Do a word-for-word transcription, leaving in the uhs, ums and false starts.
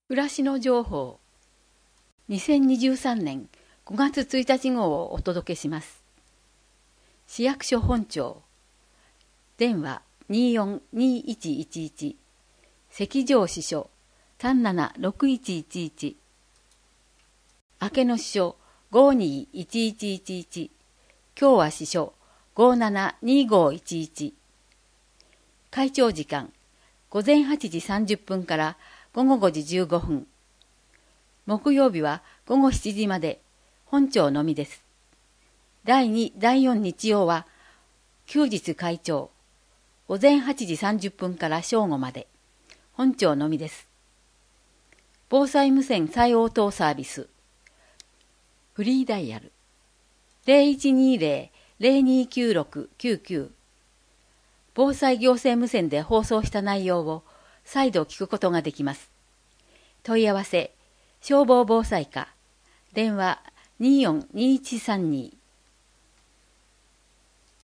暮らしの情報にせんにじゅうさんねんごがつついたち号をお届けします。市役所本庁電話 にーよんにーいちいちいち 赤城支所 さんななろくいちいちいち 明野支所 ごーにーいちいちいちいち 共和支所 ごーななにーごーいちいち。開庁時間午前はちじさんじゅっぷんから午後ごじじゅうごふん。木曜日は午後しちじまで本庁のみです。だいに、だいよん日曜は休日開庁。午前はちじさんじゅっぷんから正午まで本庁のみです。防災無線再応答サービス。フリーダイヤル ゼロいちにーゼロ ゼロにーきゅうろく きゅうきゅう。防災行政無線で放送した内容を再度聞くことができます。問い合わせ消防防災課電話 にーよんにーいちさんに